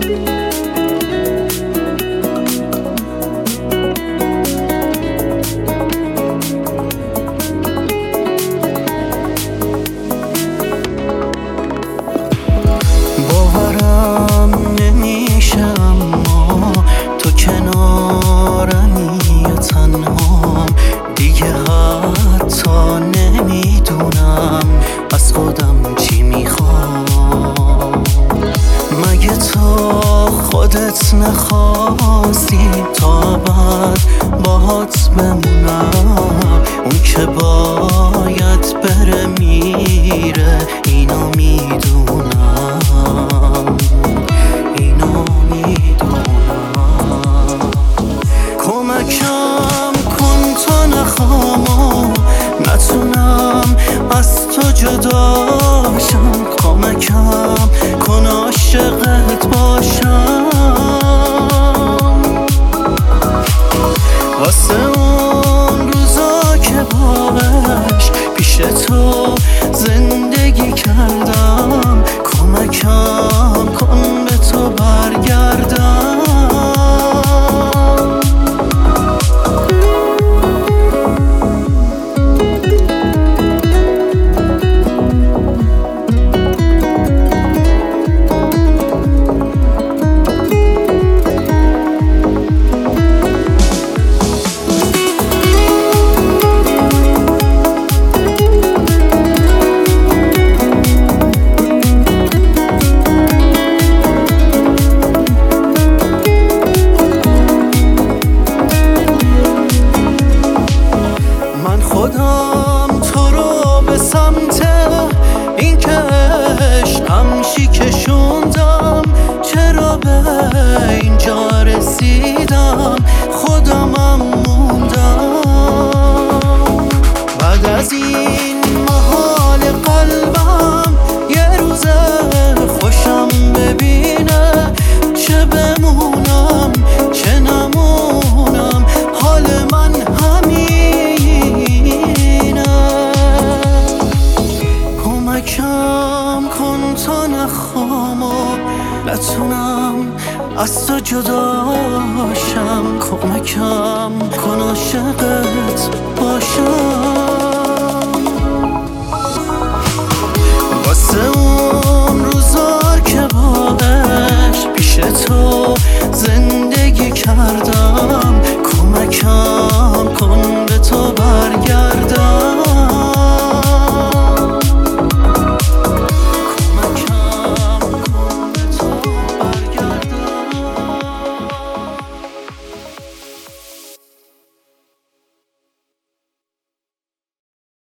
باورم نمیشه اما تو کنارمی یا تنهام دیگه، حتی نمیدونم از خودم چی میخوام. مگه تو خودت نخواستی تا بعد باهات بمونم؟ اون که باید بره میره، اینو میدونم، اینو میدونم. کمکم کن تا نخوام نتونم از تو جداشم، کمکم کن عاشقت باشم. واسه اون روزا که باش پیش تو زندگی کردم، کمکم کن به تو برگردم. خودم تو رو به سمت این که عشقم کشوندم، چرا به اینجا رسیدم خودمم موندم. بعد از این محال قلبم یه روز خوشم ببینه، چه بمونم چه نمونم حال من کم کن تا نخوام و نتونم از تو جداشم، کمکم کن عاشقت باشم. واسه اون روزا که با عشق پیش تو زندگی کردم،